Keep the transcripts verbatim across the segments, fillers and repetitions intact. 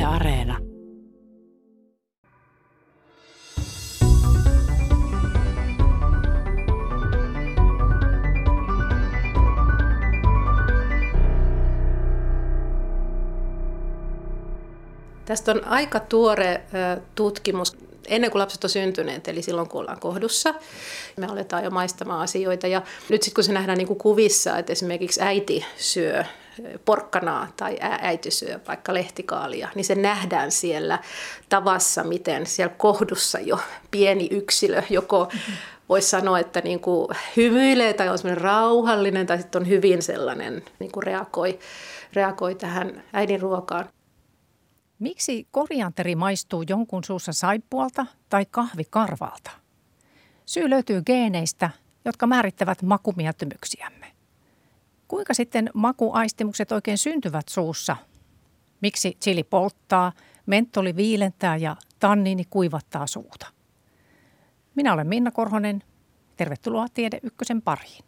Areena. Tästä on aika tuore tutkimus ennen kuin lapset on syntyneet, eli silloin kun ollaan kohdussa. Me aletaan jo maistamaan asioita ja nyt sitten kun se nähdään niin kuin kuvissa, että esimerkiksi äiti syö porkkanaa tai äiti syö vaikka lehtikaalia, niin se nähdään siellä tavassa, miten siellä kohdussa jo pieni yksilö joko voisi sanoa, että niin kuin hymyilee tai on semmoinen rauhallinen tai sitten on hyvin sellainen, niin kuin reagoi, reagoi tähän äidin ruokaan. Miksi korianteri maistuu jonkun suussa saippualta tai kahvikarvalta? Syy löytyy geeneistä, jotka määrittävät makumieltymyksiämme. Kuinka sitten makuaistimukset oikein syntyvät suussa? Miksi chili polttaa, menttoli viilentää ja tanniini kuivattaa suuta? Minä olen Minna Korhonen. Tervetuloa Tiede Ykkösen pariin.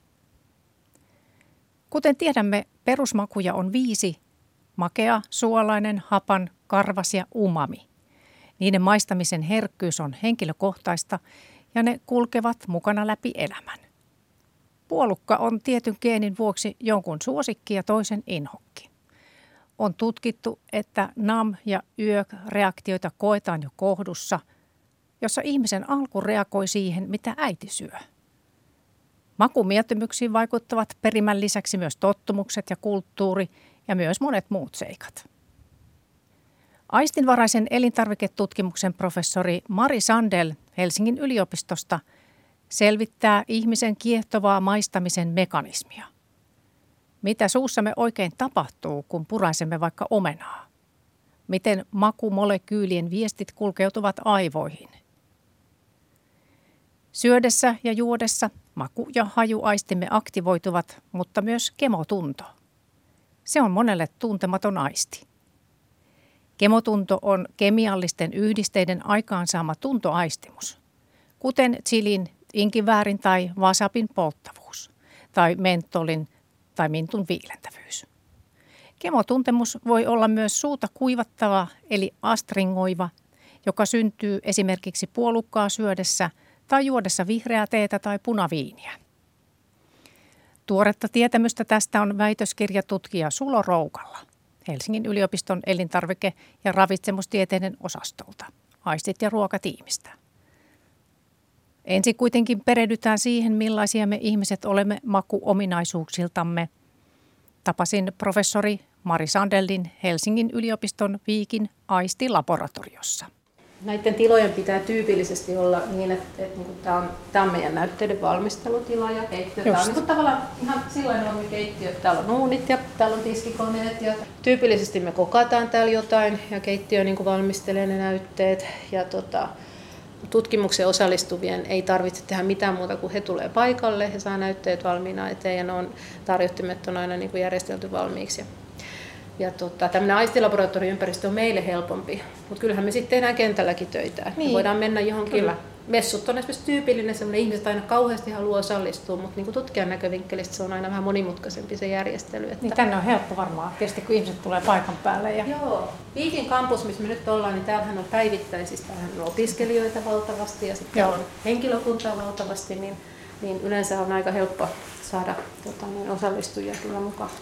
Kuten tiedämme, perusmakuja on viisi. Makea, suolainen, hapan, karvas ja umami. Niiden maistamisen herkkyys on henkilökohtaista ja ne kulkevat mukana läpi elämän. Puolukka on tietyn geenin vuoksi jonkun suosikki ja toisen inhokki. On tutkittu, että nam- ja yök-reaktioita koetaan jo kohdussa, jossa ihmisen alku reagoi siihen, mitä äiti syö. Makumieltymyksiin vaikuttavat perimän lisäksi myös tottumukset ja kulttuuri ja myös monet muut seikat. Aistinvaraisen elintarviketutkimuksen professori Mari Sandell Helsingin yliopistosta selvittää ihmisen kiehtovaa maistamisen mekanismia. Mitä suussamme oikein tapahtuu, kun puraisemme vaikka omenaa? Miten makumolekyylien viestit kulkeutuvat aivoihin? Syödessä ja juodessa maku- ja hajuaistimme aktivoituvat, mutta myös kemotunto. Se on monelle tuntematon aisti. Kemotunto on kemiallisten yhdisteiden aikaansaama tuntoaistimus, kuten chilin, inkiväärin tai wasabin polttavuus, tai mentolin tai mintun viilentävyys. Kemotuntemus voi olla myös suuta kuivattava eli astringoiva, joka syntyy esimerkiksi puolukkaa syödessä tai juodessa vihreää teetä tai punaviiniä. Tuoretta tietämystä tästä on väitöskirjatutkija Sulo Roukalla Helsingin yliopiston elintarvike- ja ravitsemustieteiden osastolta, aistit ja ruokatiimistä. Ensin kuitenkin perehdytään siihen, millaisia me ihmiset olemme makuominaisuuksiltamme. Tapasin professori Mari Sandellin Helsingin yliopiston Viikin aistilaboratoriossa. Näiden tilojen pitää tyypillisesti olla niin, että, että, että tämä, on, tämä on meidän näytteiden valmistelutila ja keittiö. Tämä on niin kuin tavallaan ihan sellainen on keittiö, että täällä on uunit ja täällä on tiskikoneet. Ja tyypillisesti me kokataan täällä jotain ja keittiö niin kuin valmistelee ne näytteet. Ja tota, tutkimuksen osallistuvien ei tarvitse tehdä mitään muuta kuin he tulee paikalle, he saa näytteet valmiina eteen ja ne on, tarjottimet on aina niin kuin järjestelty valmiiksi. Ja tota, tämmöinen aistilaboratorioympäristö on meille helpompi, mutta kyllähän me sitten tehdään kentälläkin töitä. Niin. Me voidaan mennä johonkin. Kyllä. Messut on esimerkiksi tyypillinen, semmoinen ihmiset aina kauheasti haluaa osallistua, mutta niin kuin tutkijan näkövinkkelistä se on aina vähän monimutkaisempi se järjestely. Että... Niin tänne on helppo varmaan, tietysti kun ihmiset tulee paikan päälle. Ja... Joo. Viikin kampus, missä me nyt ollaan, niin täällähän on päivittäisistä, täällähän on opiskelijoita valtavasti ja sitten on henkilökuntaa valtavasti, niin, niin yleensä on aika helppo saada tota, niin osallistujia kyllä mukaan.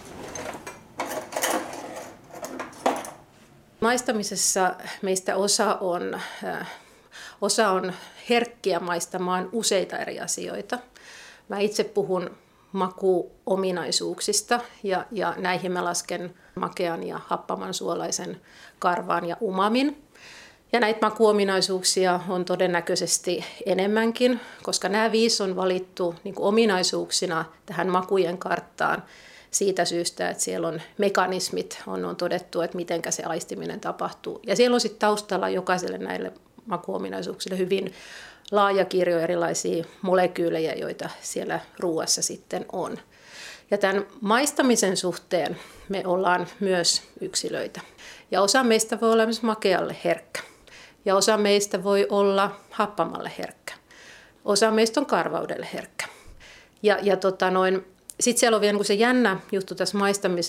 Maistamisessa meistä osa on, äh, osa on herkkiä maistamaan useita eri asioita. Mä itse puhun makuominaisuuksista ja, ja näihin mä lasken makean ja happaman suolaisen karvaan ja umamin. Ja näitä makuominaisuuksia on todennäköisesti enemmänkin, koska nämä viisi on valittu niin kuin ominaisuuksina tähän makujen karttaan. Siitä syystä, että siellä on mekanismit, on, on todettu, että miten se aistiminen tapahtuu. Ja siellä on sitten taustalla jokaiselle näille makuominaisuuksille hyvin laaja kirjo erilaisia molekyylejä, joita siellä ruoassa sitten on. Ja tämän maistamisen suhteen me ollaan myös yksilöitä. Ja osa meistä voi olla myös makealle herkkä. Ja osa meistä voi olla happamalle herkkä. Osa meistä on karvaudelle herkkä. Ja, ja tota noin... Sitten siellä on vielä se jännä juttu tässä maistamisen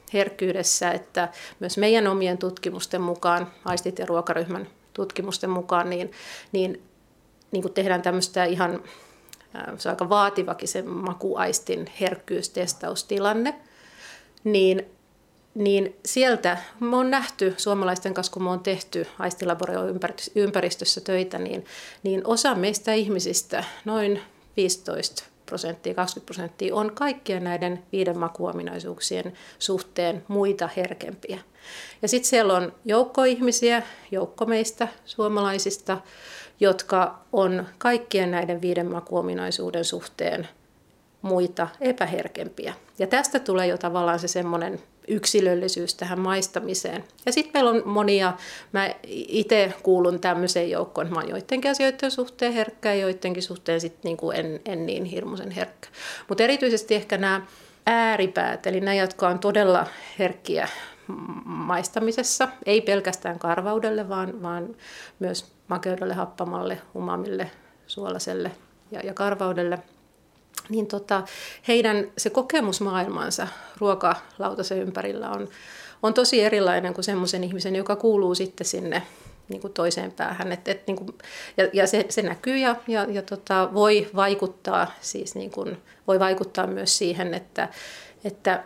herkkyydessä, että myös meidän omien tutkimusten mukaan, aistit ja ruokaryhmän tutkimusten mukaan, niin, niin, niin kun tehdään tämmöistä ihan, se on aika vaativakin se makuaistin herkkyystestaustilanne, niin, niin sieltä me on nähty suomalaisten kanssa, kun me on tehty aistilaboratorioympäristössä töitä, niin, niin osa meistä ihmisistä, noin viisitoista prosenttia, kaksikymmentä prosenttia, on kaikkien näiden viiden makuominaisuuksien suhteen muita herkempiä. Ja sitten siellä on joukko ihmisiä, joukko meistä suomalaisista, jotka on kaikkien näiden viiden makuominaisuuden suhteen muita epäherkempiä. Ja tästä tulee jo tavallaan se semmoinen yksilöllisyys tähän maistamiseen. Ja sitten meillä on monia, mä itse kuulun tämmöiseen joukkoon, mä oon joidenkin asioiden suhteen herkkä ja joidenkin suhteen sit niinku en, en niin hirmuisen herkkä. Mutta erityisesti ehkä nämä ääripäät, eli nämä, jotka on todella herkkiä maistamisessa, ei pelkästään karvaudelle, vaan, vaan myös makeudelle, happamalle, umamille, suolaselle ja, ja karvaudelle. Niin tota, heidän se kokemusmaailmansa ruokalautasen ympärillä on, on tosi erilainen kuin semmoisen ihmisen, joka kuuluu sitten sinne niin kuin toiseen päähän. Et, et, niin kuin, ja ja se, se näkyy ja, ja, ja tota, voi, vaikuttaa, siis niin kuin, voi vaikuttaa myös siihen, että, että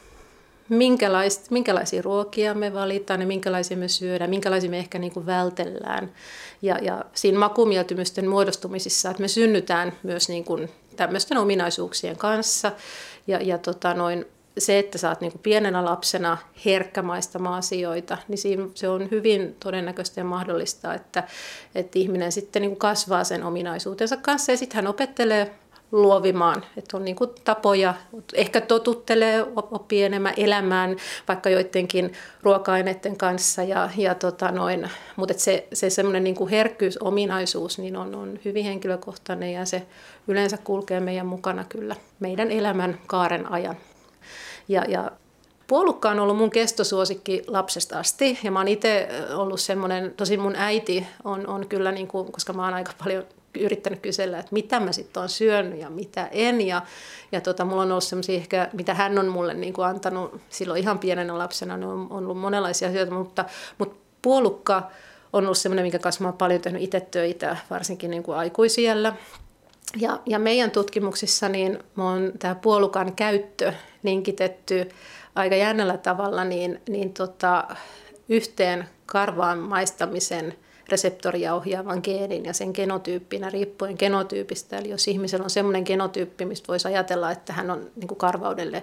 minkälaisia ruokia me valitaan ja minkälaisia me syödään, minkälaisia me ehkä niin kuin vältellään. Ja, ja siinä makumieltymysten muodostumisissa, että me synnytään myös niin kuin tämmöisten ominaisuuksien kanssa. Ja, ja tota noin, se, että sä oot niin kuin pienenä lapsena herkkä maistamaan asioita, niin siinä se on hyvin todennäköistä ja mahdollista, että, että ihminen sitten niin kuin kasvaa sen ominaisuutensa kanssa ja sitten hän opettelee luovimaan, että on niin kuin tapoja, ehkä totuttelee, oppii enemmän elämään vaikka joidenkin ruoka-aineiden kanssa, ja, ja tota noin, mutta se, se semmoinen niin kuin herkkyysominaisuus niin on, on hyvin henkilökohtainen ja se yleensä kulkee meidän mukana kyllä meidän elämän kaaren ajan. Ja, ja puolukka on ollut mun kestosuosikki lapsesta asti ja mä oon itse ollut semmoinen, tosin mun äiti on, on kyllä, niin kuin, koska mä oon aika paljon yrittänyt kysellä, että mitä mä sitten oon syönyt ja mitä en. Ja, ja tota, mulla on ollut semmoisia ehkä, mitä hän on mulle niin kuin antanut silloin ihan pienenä lapsena, ne on, on ollut monenlaisia asioita, mutta, mutta puolukka on ollut semmoinen, minkä kanssa mä oon paljon tehnyt itse töitä, varsinkin niin kuin aikuisiällä. Ja, ja meidän tutkimuksissa niin on tämä puolukan käyttö linkitetty aika jännällä tavalla niin, niin tota, yhteen karvaan maistamisen reseptoria ohjaavan geenin ja sen genotyyppinä riippuen genotyypistä. Eli jos ihmisellä on semmoinen genotyyppi, mistä voisi ajatella, että hän on niin kuin karvaudelle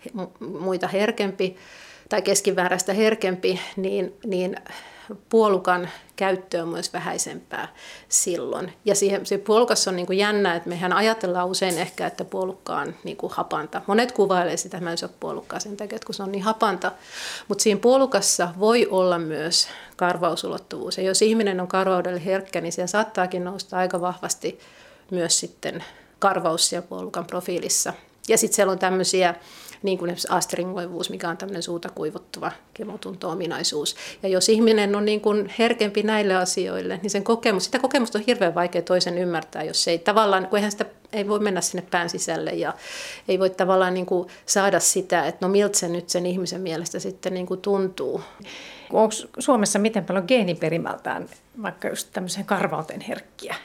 muita herkempi tai keskivääräistä herkempi, niin, niin puolukan käyttö on myös vähäisempää silloin. Ja siihen, se puolukassa on niin kuin jännä, että mehän ajatellaan usein ehkä, että puolukka on niin kuin hapanta. Monet kuvailee sitä, että mä en syö puolukkaa sen takia, että kun se on niin hapanta. Mutta siinä puolukassa voi olla myös karvausulottuvuus. Ja jos ihminen on karvaudelle herkkä, niin siellä saattaakin nousta aika vahvasti myös sitten karvaus siellä puolukan profiilissa. Ja sitten siellä on tämmöisiä, niin kuin astringoivuus, mikä on tämmöinen suuta kuivuttuva kemotunto-ominaisuus. Ja jos ihminen on niin kuin herkempi näille asioille, niin sen kokemus, sitä kokemusta on hirveän vaikea toisen ymmärtää, jos ei tavallaan, kun eihän sitä ei voi mennä sinne pään sisälle ja ei voi tavallaan niin kuin saada sitä, että no miltä se nyt sen ihmisen mielestä sitten niin kuin tuntuu. Onko Suomessa miten paljon geeniperimältään vaikka just tämmöiseen karvauteen herkkiä?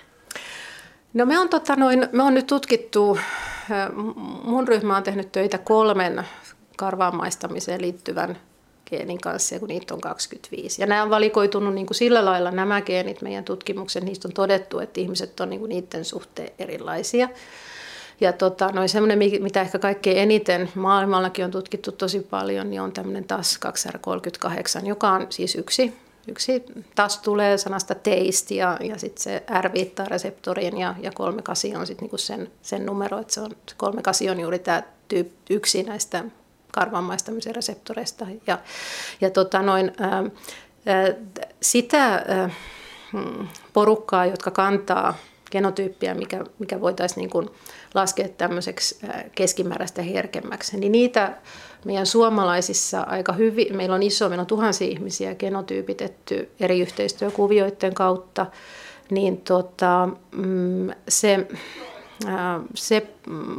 No me on, tota noin, me on nyt tutkittu, mun ryhmä on tehnyt töitä kolmen karvaan maistamiseen liittyvän geenin kanssa, kun niitä on kaksikymmentäviisi. Ja nämä on valikoitunut niin kuin sillä lailla nämä geenit, meidän tutkimuksen, niistä on todettu, että ihmiset on niin kuin niiden suhteen erilaisia. Ja tota, noin semmoinen, mitä ehkä kaikkein eniten maailmallakin on tutkittu tosi paljon, niin on tämmöinen T A S kaksi R kolmekymmentäkahdeksan, joka on siis yksi. Yksi T A S tulee sanasta taste ja, ja sitten se R viittaa reseptoriin ja, ja kolmekymmentäkahdeksan on sitten niinku sen, sen numero, että se on, se kolmekymmentäkahdeksan on juuri tämä tyyp, yksi näistä karvan maistamisen reseptoreista. Ja, ja tota noin, ää, ää, sitä ää, porukkaa, jotka kantaa genotyyppiä, mikä, mikä voitaisiin niin kuin laskea tämmöiseksi keskimääräistä herkemmäksi, niin niitä meidän suomalaisissa aika hyvin, meillä on iso, meillä on tuhansia ihmisiä genotyypitetty eri yhteistyökuvioiden kautta, niin tota, se, se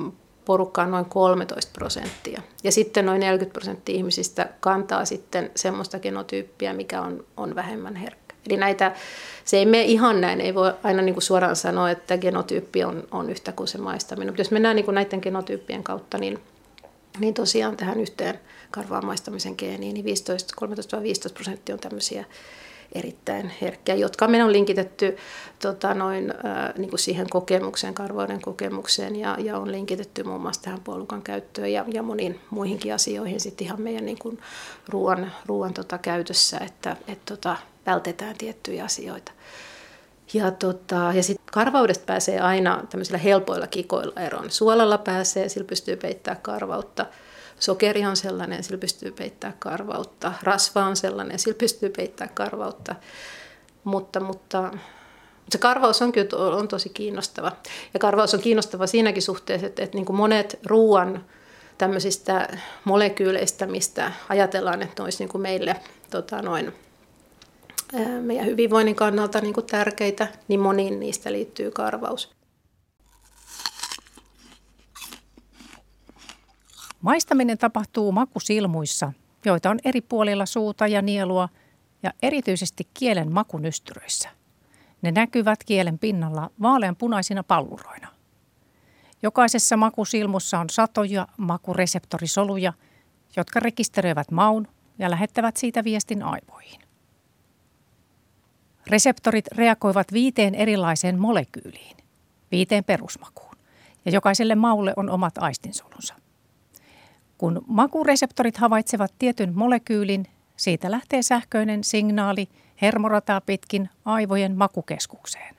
porukka on noin kolmetoista prosenttia. Ja sitten noin neljäkymmentä prosenttia ihmisistä kantaa sitten semmoista genotyyppiä, mikä on, on vähemmän herkkä. Eli näitä, se ei mene ihan näin, ei voi aina niin kuin suoraan sanoa, että genotyyppi on, on yhtä kuin se maistaminen. Mutta jos mennään niin kuin näiden genotyyppien kautta, niin, niin tosiaan tähän yhteen karvaan maistamisen geeniin, niin kolmetoista viisitoista prosenttia on tämmöisiä erittäin herkkiä, jotka meidän on linkitetty tota, noin, äh, niin kuin siihen kokemukseen, karvauden kokemukseen ja, ja on linkitetty muun muassa tähän puolukan käyttöön ja, ja moniin muihinkin asioihin sitten ihan meidän niin kuin ruoan, ruoan tota, käytössä, että et, tota, vältetään tiettyjä asioita. Ja, tota, ja sitten karvaudesta pääsee aina tämmöisillä helpoilla kikoilla eroon. Suolalla pääsee, sillä pystyy peittämään karvautta. Sokeri on sellainen, sillä pystyy peittämään karvautta. Rasva on sellainen, sillä pystyy peittämään karvautta. Mutta, mutta se karvaus on kyllä on tosi kiinnostava. Ja karvaus on kiinnostava siinäkin suhteessa, että, että niin kuin monet ruoan tämmöisistä molekyyleistä, mistä ajatellaan, että ne olisi niin kuin meille tota noin, meidän hyvinvoinnin kannalta niin kuin tärkeitä, niin moniin niistä liittyy karvaus. Maistaminen tapahtuu makusilmuissa, joita on eri puolilla suuta ja nielua ja erityisesti kielen makunystyröissä. Ne näkyvät kielen pinnalla vaaleanpunaisina palluroina. Jokaisessa makusilmussa on satoja makureseptorisoluja, jotka rekisteröivät maun ja lähettävät siitä viestin aivoihin. Reseptorit reagoivat viiteen erilaiseen molekyyliin, viiteen perusmakuun, ja jokaiselle maulle on omat aistinsolunsa. Kun makureseptorit havaitsevat tietyn molekyylin, siitä lähtee sähköinen signaali hermorataa pitkin aivojen makukeskukseen.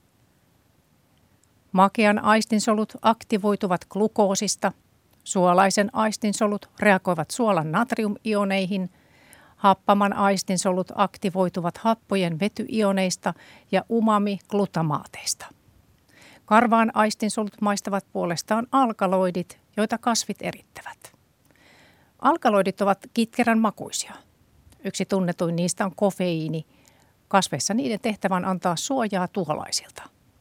Makean aistinsolut aktivoituvat glukoosista, suolaisen aistinsolut reagoivat suolan natriumioneihin, happaman aistinsolut aktivoituvat happojen vetyioneista ja umami-glutamaateista. Karvaan aistinsolut maistavat puolestaan alkaloidit, joita kasvit erittävät. Alkaloidit ovat kitkerän makuisia. Yksi tunnetuin niistä on kofeiini. Kasveissa niiden tehtävän antaa suojaa tuholaisilta.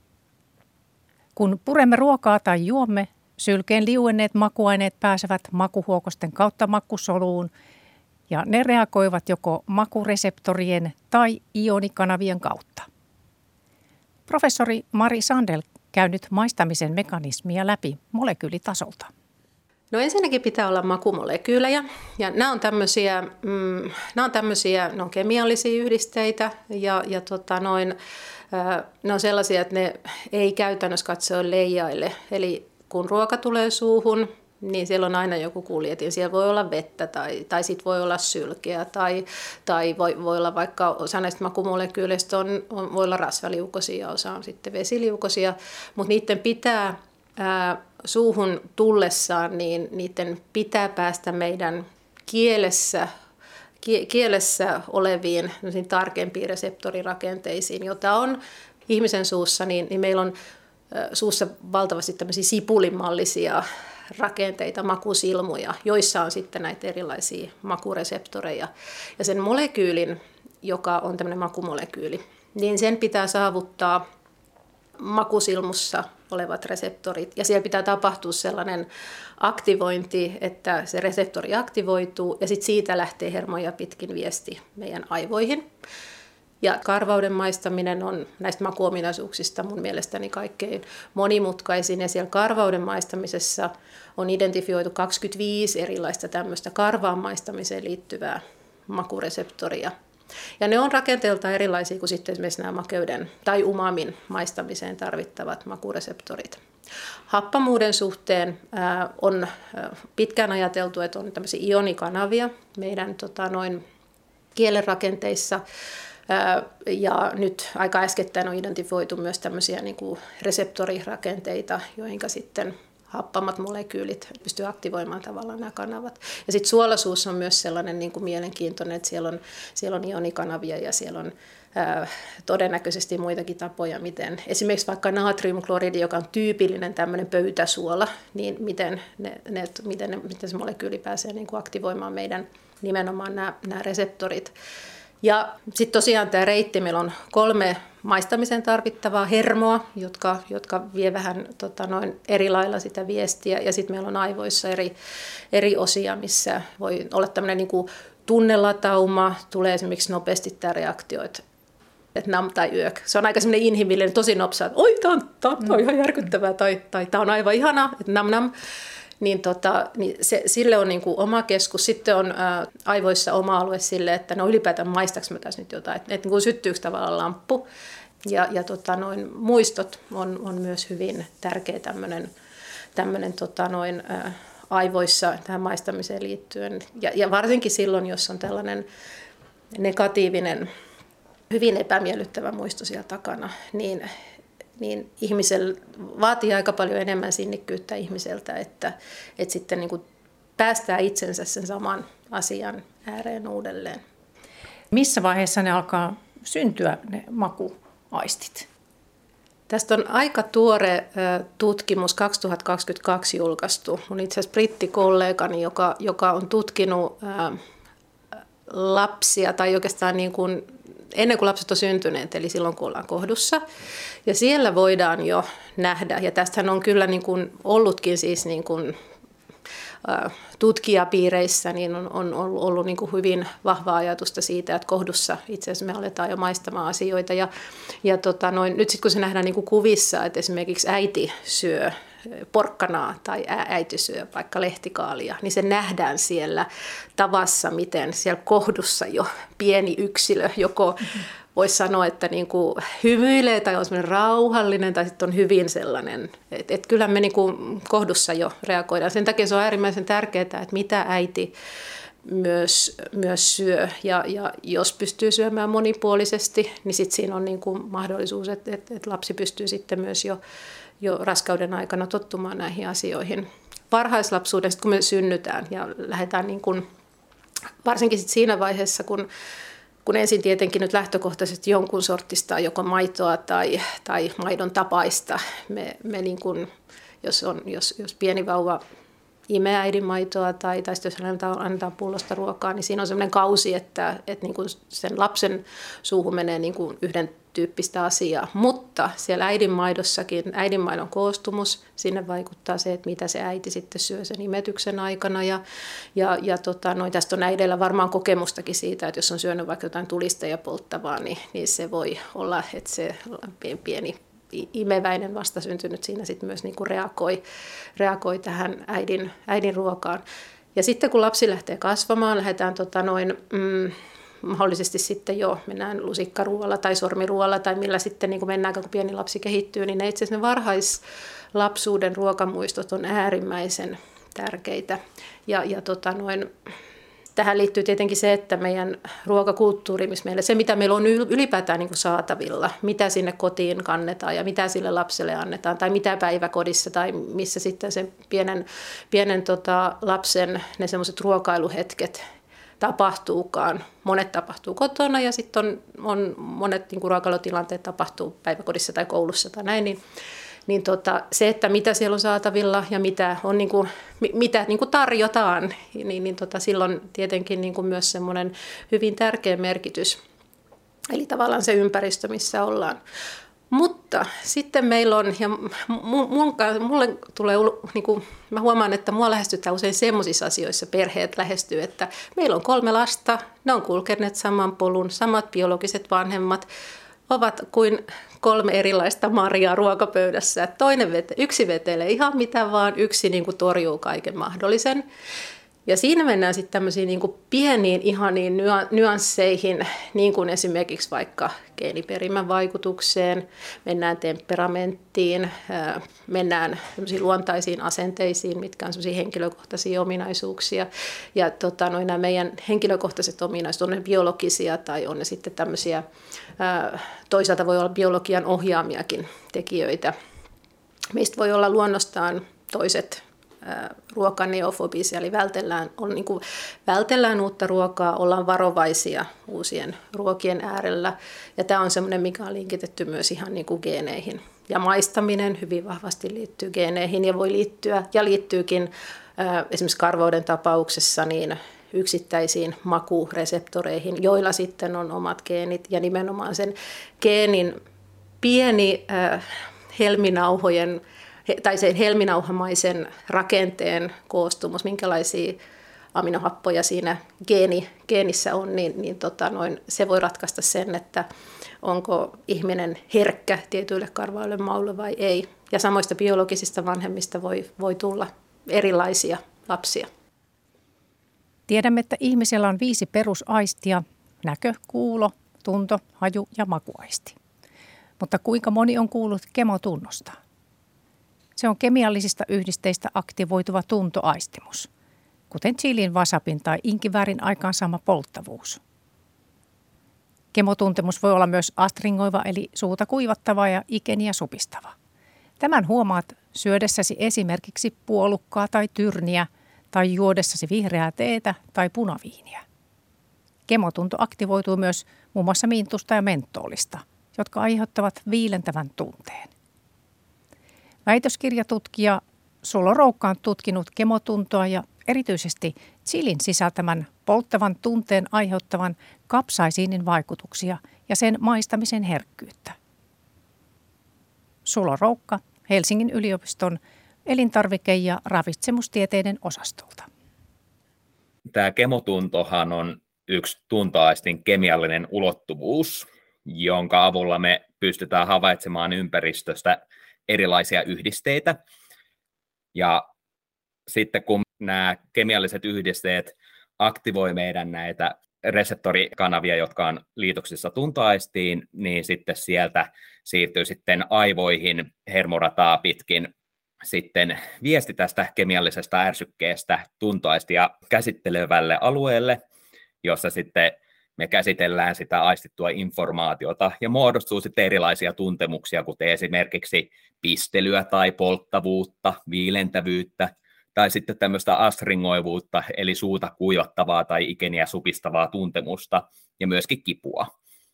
Kun puremme ruokaa tai juomme, sylkeen liuenneet makuaineet pääsevät makuhuokosten kautta makusoluun ja ne reagoivat joko makureseptorien tai ionikanavien kautta. Professori Mari Sandel käy nyt maistamisen mekanismia läpi molekyylitasolta. No ensinnäkin pitää olla makumolekyylejä ja nämä on tämmöisiä, mm, nämä on tämmöisiä, ne on kemiallisia yhdisteitä ja, ja tota noin, äh, ne on sellaisia, että ne ei käytännössä katsoen leijaile. Eli kun ruoka tulee suuhun, niin siellä on aina joku kuljetin. Siellä voi olla vettä tai, tai sit voi olla sylkeä tai, tai voi, voi olla vaikka osa näistä makumolekyyleistä on, on, voi olla rasvaliukosia, osa on sitten vesiliukosia, mutta niiden pitää ää, suuhun tullessaan, niin niiden pitää päästä meidän kielessä, kielessä oleviin tarkempiin reseptorirakenteisiin, jota on ihmisen suussa, niin, niin meillä on suussa valtavasti tämmöisiä sipulimallisia rakenteita, makusilmuja, joissa on sitten näitä erilaisia makureseptoreja. Ja sen molekyylin, joka on tämmöinen makumolekyyli, niin sen pitää saavuttaa makusilmussa olevat reseptorit. Ja siellä pitää tapahtua sellainen aktivointi, että se reseptori aktivoituu ja sitten siitä lähtee hermoja pitkin viesti meidän aivoihin. Ja karvauden maistaminen on näistä makuominaisuuksista mun mielestäni kaikkein monimutkaisin. Ja siellä karvauden maistamisessa on identifioitu kaksikymmentäviisi erilaista tämmöistä karvaan maistamiseen liittyvää makureseptoria. Ja ne on rakenteeltaan erilaisia kuin sitten esimerkiksi nämä makeuden tai umamin maistamiseen tarvittavat makureseptorit. Happamuuden suhteen ää, on ää, pitkään ajateltu, että on tämmöisiä ionikanavia meidän tota, noin kielen rakenteissa. Ja nyt aika äskettäin on identifioitu myös tämmöisiä niin kuin reseptorirakenteita, joihin sitten happamat molekyylit pystyy aktivoimaan tavallaan nämä kanavat. Ja sitten suolasuus on myös sellainen niin kuin mielenkiintoinen, että siellä on, siellä on ionikanavia ja siellä on ää, todennäköisesti muitakin tapoja, miten esimerkiksi vaikka natriumkloridi, joka on tyypillinen tämmöinen pöytäsuola, niin miten, ne, ne, miten, ne, miten se molekyyli pääsee niin kuin aktivoimaan meidän nimenomaan nämä, nämä reseptorit. Ja sitten tosiaan tämä reitti, meillä on kolme maistamiseen tarvittavaa hermoa, jotka, jotka vie vähän tota, noin eri lailla sitä viestiä. Ja sitten meillä on aivoissa eri, eri osia, missä voi olla tämmöinen niin kuin tunnelatauma, tulee esimerkiksi nopeasti tämä reaktio, että että nam tai yök. Se on aika semmoinen inhimillinen, tosi nopsa, että oi, tämä on, tää on ihan järkyttävää, tai, tai tämä on aivan ihana, että nam nam. Niin, tota, niin se, sille on niin kuin oma keskus. Sitten on ää, aivoissa oma alue sille, että no ylipäätään maistaanko mä tässä nyt jotain, että, että niin kuin syttyykö tavallaan lamppu. Ja, ja tota, noin, muistot on, on myös hyvin tärkeä tämmöinen, tämmöinen tota, noin, ää, aivoissa tähän maistamiseen liittyen. Ja, ja varsinkin silloin, jos on tällainen negatiivinen, hyvin epämiellyttävä muisto siellä takana, niin, niin ihmisellä vaatii aika paljon enemmän sinnikkyyttä ihmiseltä, että, että sitten niin kuin päästää itsensä sen saman asian ääreen uudelleen. Missä vaiheessa ne alkaa syntyä, ne makuaistit? Tästä on aika tuore tutkimus, kaksituhattakaksikymmentäkaksi julkaistu. Mun itse asiassa brittikollegani, joka, joka on tutkinut ää, lapsia tai oikeastaan niin kuin ennen kuin lapset on syntyneet, eli silloin kun ollaan kohdussa. Ja siellä voidaan jo nähdä, ja tästähän on kyllä niin kuin ollutkin siis niin kuin, ä, tutkijapiireissä, niin on, on ollut, ollut niin kuin hyvin vahvaa ajatusta siitä, että kohdussa itse asiassa me aletaan jo maistamaan asioita. Ja, ja tota noin, nyt sitten kun se nähdään niin kuin kuvissa, että esimerkiksi äiti syö porkkanaa tai äiti syö vaikka lehtikaalia, niin se nähdään siellä tavassa, miten siellä kohdussa jo pieni yksilö joko voisi sanoa, että niin kuin hymyilee tai on semmoinen rauhallinen tai sitten on hyvin sellainen, että et kyllä me niin kuin kohdussa jo reagoidaan. Sen takia se on äärimmäisen tärkeää, että mitä äiti myös, myös syö ja, ja jos pystyy syömään monipuolisesti, niin sitten siinä on niin kuin mahdollisuus, että, että, että lapsi pystyy sitten myös jo jo raskauden aikana tottumaan näihin asioihin. Varhaislapsuudesta, kun me synnytään ja lähdetään niin kuin, varsinkin sit siinä vaiheessa, kun, kun ensin tietenkin nyt lähtökohtaisesti jonkun sortista joko maitoa tai, tai maidon tapaista, me, me niin kuin, jos, on, jos, jos pieni vauva imee äidinmaitoa tai, tai jos annetaan, annetaan pullosta ruokaa, niin siinä on sellainen kausi, että, että niin kuin sen lapsen suuhun menee niin kuin yhden tyyppistä asiaa, mutta siellä äidinmaidossakin, äidinmaidon koostumus, sinne vaikuttaa se, että mitä se äiti sitten syö sen imetyksen aikana ja, ja, ja tota, noin, tästä on äideillä varmaan kokemustakin siitä, että jos on syönyt vaikka jotain tulista ja polttavaa, niin, niin se voi olla, että se pieni imeväinen vastasyntynyt siinä sitten myös niin kuin reagoi, reagoi tähän äidin, äidin ruokaan. Ja sitten kun lapsi lähtee kasvamaan, lähdetään tota noin, mm, mahdollisesti sitten jo mennään lusikkaruoalla tai sormiruoalla tai millä sitten niin kuin mennään, kun pieni lapsi kehittyy, niin ne itse asiassa ne varhaislapsuuden ruokamuistot on äärimmäisen tärkeitä. Ja, ja tota noin, tähän liittyy tietenkin se, että meidän ruokakulttuuri, missä meillä, se mitä meillä on ylipäätään niin kuin saatavilla, mitä sinne kotiin kannetaan ja mitä sille lapselle annetaan tai mitä päiväkodissa tai missä sitten sen pienen, pienen tota, lapsen ne semmoiset ruokailuhetket tapahtuukaan. Monet tapahtuu kotona ja sitten on, on monet niin kuin ruokailutilanteet tapahtuu päiväkodissa tai koulussa tai näin, niin, niin tota, se, että mitä siellä on saatavilla ja mitä, on, niin kuin, mitä niin kuin tarjotaan, niin, niin tota, silloin tietenkin niin kuin myös semmoinen hyvin tärkeä merkitys. Eli tavallaan se ympäristö, missä ollaan. Mutta sitten meillä on, ja mulle tulee, niin kuin, mä huomaan, että mua lähestytään usein semmoisissa asioissa, perheet lähestyy, että meillä on kolme lasta, ne on kulkeneet saman polun, samat biologiset vanhemmat, ovat kuin kolme erilaista marjaa ruokapöydässä. Että toinen vete, yksi vetelee ihan mitä vaan, yksi niin kuin torjuu kaiken mahdollisen. Ja siinä mennään sitten tämmöisiin niin kuin pieniin ihaniin nyansseihin, niin kuin esimerkiksi vaikka geeniperimän vaikutukseen, mennään temperamenttiin, mennään luontaisiin asenteisiin, mitkä on semmoisia henkilökohtaisia ominaisuuksia. Ja tota, no, nämä meidän henkilökohtaiset ominaisuudet, on ne biologisia tai on ne sitten tämmöisiä, toisaalta voi olla biologian ohjaamiakin tekijöitä. Meistä voi olla luonnostaan toiset ruokaneofobisia, eli vältellään, on niin kuin, vältellään uutta ruokaa, ollaan varovaisia uusien ruokien äärellä. Ja tämä on semmoinen, mikä on linkitetty myös ihan niin kuin geeneihin. Ja maistaminen hyvin vahvasti liittyy geeneihin ja voi liittyä, ja liittyykin ää, esimerkiksi karvouden tapauksessa niin yksittäisiin makureseptoreihin, joilla sitten on omat geenit, ja nimenomaan sen geenin pieni äh, helminauhojen tai sen helminauhamaisen rakenteen koostumus, minkälaisia aminohappoja siinä geeni, geenissä on, niin, niin tota noin, se voi ratkaista sen, että onko ihminen herkkä tietyille karvaille mauille vai ei. Ja samoista biologisista vanhemmista voi, voi tulla erilaisia lapsia. Tiedämme, että ihmisellä on viisi perusaistia: näkö, kuulo, tunto, haju ja makuaisti. Mutta kuinka moni on kuullut kemotunnosta? Se on kemiallisista yhdisteistä aktivoituva tuntoaistimus, kuten chilin, wasabin tai inkiväärin aikaansaama polttavuus. Kemotuntemus voi olla myös astringoiva eli suuta kuivattava ja ikeniä supistava. Tämän huomaat syödessäsi esimerkiksi puolukkaa tai tyrniä tai juodessasi vihreää teetä tai punaviiniä. Kemotunto aktivoituu myös muun muassa mintusta ja mentolista, jotka aiheuttavat viilentävän tunteen. Väitöskirjatutkija Sulo Roukka on tutkinut kemotuntoa ja erityisesti chilin sisältämän polttavan tunteen aiheuttavan kapsaisiinin vaikutuksia ja sen maistamisen herkkyyttä. Sulo Roukka Helsingin yliopiston elintarvike- ja ravitsemustieteiden osastolta. Tämä kemotuntohan on yksi tuntoaistin kemiallinen ulottuvuus, jonka avulla me pystytään havaitsemaan ympäristöstä erilaisia yhdisteitä. Ja sitten kun nämä kemialliset yhdisteet aktivoi meidän näitä reseptorikanavia, jotka on liitoksissa tuntoaistiin, niin sitten sieltä siirtyy sitten aivoihin hermorataa pitkin sitten viesti tästä kemiallisesta ärsykkeestä tuntoaistia käsittelevälle alueelle, jossa sitten me käsitellään sitä aistittua informaatiota ja muodostuu sitten erilaisia tuntemuksia, kuten esimerkiksi pistelyä tai polttavuutta, viilentävyyttä tai sitten tämmöistä astringoivuutta, eli suuta kuivattavaa tai ikeniä supistavaa tuntemusta ja myöskin kipua.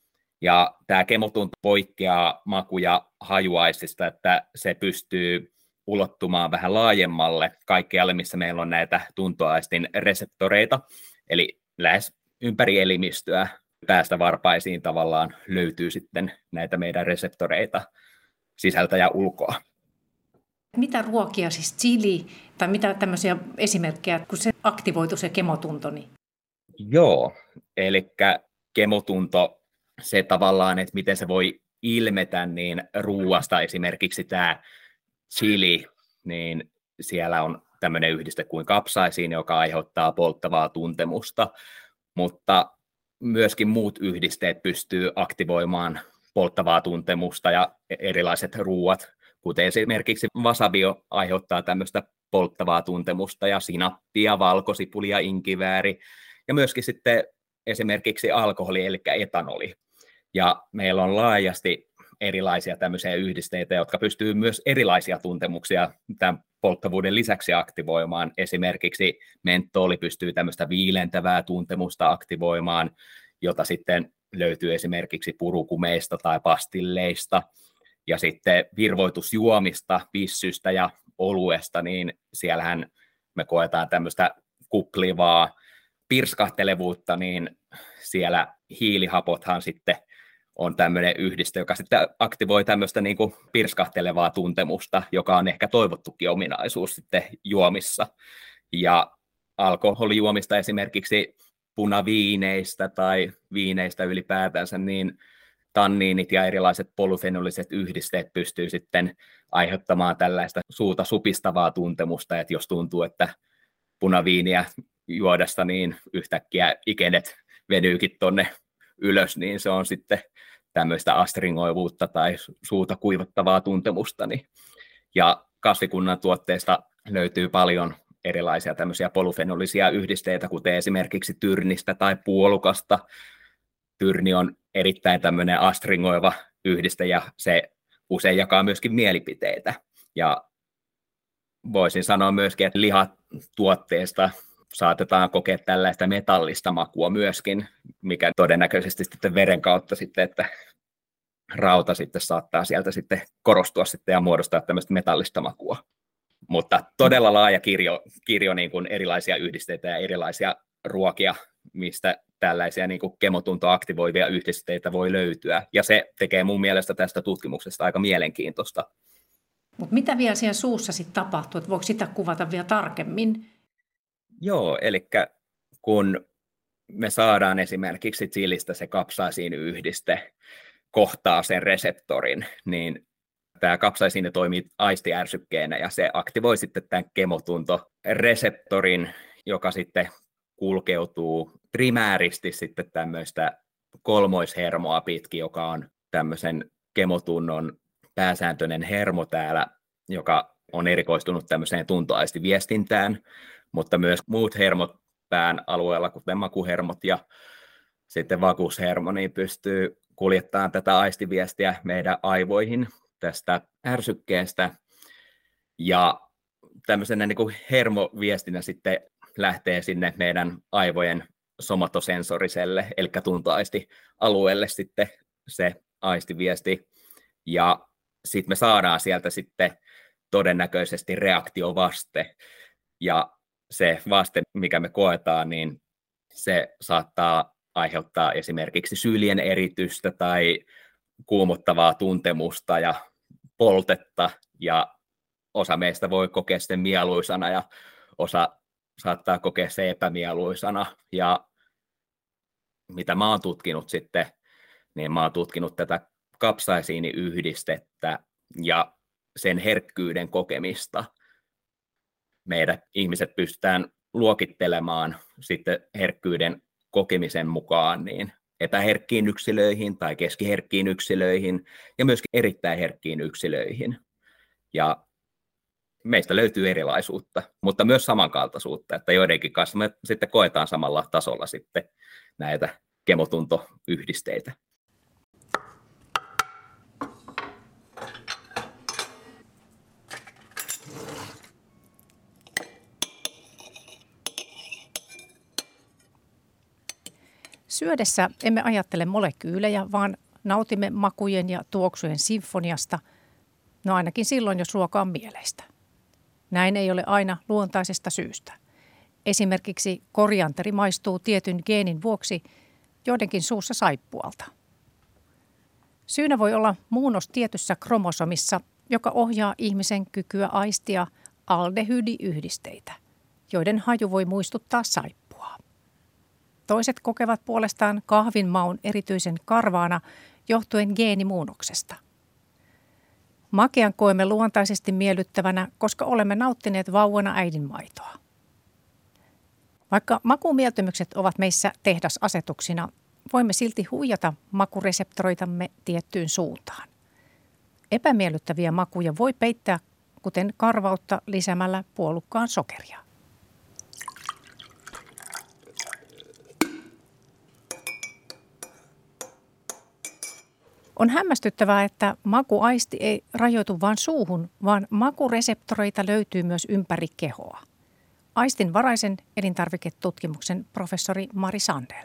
Ja tämä kemotunto poikkeaa maku- ja hajuaistista, että se pystyy ulottumaan vähän laajemmalle kaikkialle, missä meillä on näitä tuntoaistin reseptoreita, eli lähes ympäri elimistöä päästä varpaisiin tavallaan löytyy sitten näitä meidän reseptoreita sisältä ja ulkoa. Mitä ruokia, siis chili, tai mitä tämmöisiä esimerkkejä, kun se aktivoitu se kemotunto? Niin... Joo, eli kemotunto, se tavallaan, että miten se voi ilmetä, niin ruuasta esimerkiksi tämä chili, niin siellä on tämmöinen yhdiste kuin kapsaisiin, joka aiheuttaa polttavaa tuntemusta, mutta myöskin muut yhdisteet pystyy aktivoimaan polttavaa tuntemusta ja erilaiset ruuat, kuten esimerkiksi wasabi aiheuttaa tämmöistä polttavaa tuntemusta ja sinappi ja valkosipuli ja inkivääri ja myöskin sitten esimerkiksi alkoholi eli etanoli. Ja meillä on laajasti erilaisia tämmöisiä yhdisteitä, jotka pystyy myös erilaisia tuntemuksia tämän polttavuuden lisäksi aktivoimaan. Esimerkiksi mentoli pystyy tämmöistä viilentävää tuntemusta aktivoimaan, jota sitten löytyy esimerkiksi purukumeista tai pastilleista. Ja sitten virvoitusjuomista, pissystä ja oluesta, niin siellähän me koetaan tämmöistä kuplivaa pirskahtelevuutta, niin siellä hiilihapothan sitten on tämmöinen yhdiste, joka sitten aktivoi tämmöistä niin kuin pirskahtelevaa tuntemusta, joka on ehkä toivottukin ominaisuus sitten juomissa. Ja alkoholijuomista esimerkiksi punaviineistä tai viineistä ylipäätänsä, niin tanniinit ja erilaiset polyfenoliset yhdisteet pystyy sitten aiheuttamaan tällaista suuta supistavaa tuntemusta, että jos tuntuu, että punaviiniä juodesta, niin yhtäkkiä ikenet vedyykin tonne ylös, niin se on sitten tämmöistä astringoivuutta tai suuta kuivattavaa tuntemusta. Ja kasvikunnan tuotteista löytyy paljon erilaisia tämmöisiä polyfenolisia yhdisteitä, kuten esimerkiksi tyrnistä tai puolukasta. Tyrni on erittäin tämmöinen astringoiva yhdiste ja se usein jakaa myöskin mielipiteitä. Ja voisin sanoa myöskin, että lihatuotteesta saatetaan kokea tällaista metallista makua myöskin, mikä todennäköisesti sitten veren kautta sitten, että rauta sitten saattaa sieltä sitten korostua sitten ja muodostaa tämmöistä metallista makua. Mutta todella laaja kirjo, kirjo niin kuin erilaisia yhdisteitä ja erilaisia ruokia, mistä tällaisia niin kuin kemotuntoaktivoivia yhdisteitä voi löytyä. Ja se tekee mun mielestä tästä tutkimuksesta aika mielenkiintoista. Mutta mitä vielä siellä suussa sitten tapahtuu, että voiko sitä kuvata vielä tarkemmin? Joo, eli kun me saadaan esimerkiksi chilistä se kapsaisiiniyhdiste kohtaa sen reseptorin, niin tämä kapsaisiini toimii aistiärsykkeenä ja se aktivoi sitten tämän kemotuntoreseptorin, joka sitten kulkeutuu primääristi sitten tämmöistä kolmoishermoa pitkin, joka on tämmöisen kemotunnon pääsääntöinen hermo täällä, joka on erikoistunut tämmöiseen tuntoaistiviestintään, mutta myös muut hermot pään alueella, kuten makuhermot ja sitten vakuushermo, niin pystyy kuljettamaan tätä aistiviestiä meidän aivoihin tästä ärsykkeestä. Ja tämmöisenä niin kuin hermoviestinä sitten lähtee sinne meidän aivojen somatosensoriselle, eli tuntoaistialueelle sitten se aistiviesti. Ja sitten me saadaan sieltä sitten todennäköisesti reaktiovaste. Ja se vaste, mikä me koetaan, niin se saattaa aiheuttaa esimerkiksi syljen eritystä tai kuumottavaa tuntemusta ja poltetta, ja osa meistä voi kokea sen mieluisana ja osa saattaa kokea se epämieluisana. Ja mitä mä oon tutkinut sitten, niin mä oon tutkinut tätä kapsaisiiniyhdistettä ja sen herkkyyden kokemista. Meidät ihmiset pystytään luokittelemaan sitten herkkyyden kokemisen mukaan niin epäherkkiin yksilöihin tai keskiherkkiin yksilöihin ja myöskin erittäin herkkiin yksilöihin. Ja meistä löytyy erilaisuutta, mutta myös samankaltaisuutta, että joidenkin kanssa me sitten koetaan samalla tasolla sitten näitä kemotuntoyhdisteitä. Syödessä emme ajattele molekyylejä, vaan nautimme makujen ja tuoksujen sinfoniasta, no ainakin silloin, jos ruoka on mieleistä. Näin ei ole aina luontaisesta syystä. Esimerkiksi korianteri maistuu tietyn geenin vuoksi joidenkin suussa saippualta. Syynä voi olla muunnos tietyssä kromosomissa, joka ohjaa ihmisen kykyä aistia aldehyydiyhdisteitä, joiden haju voi muistuttaa saippua. Toiset kokevat puolestaan kahvin maun erityisen karvaana johtuen geenimuunnoksesta. Makean koemme luontaisesti miellyttävänä, koska olemme nauttineet vauvana äidinmaitoa. Vaikka makumieltymykset ovat meissä tehdasasetuksina, voimme silti huijata makureseptoreitamme tiettyyn suuntaan. Epämiellyttäviä makuja voi peittää, kuten karvautta lisäämällä puolukkaan sokeria. On hämmästyttävää, että makuaisti ei rajoitu vain suuhun, vaan makureseptoreita löytyy myös ympäri kehoa. Aistinvaraisen elintarviketutkimuksen professori Mari Sandel.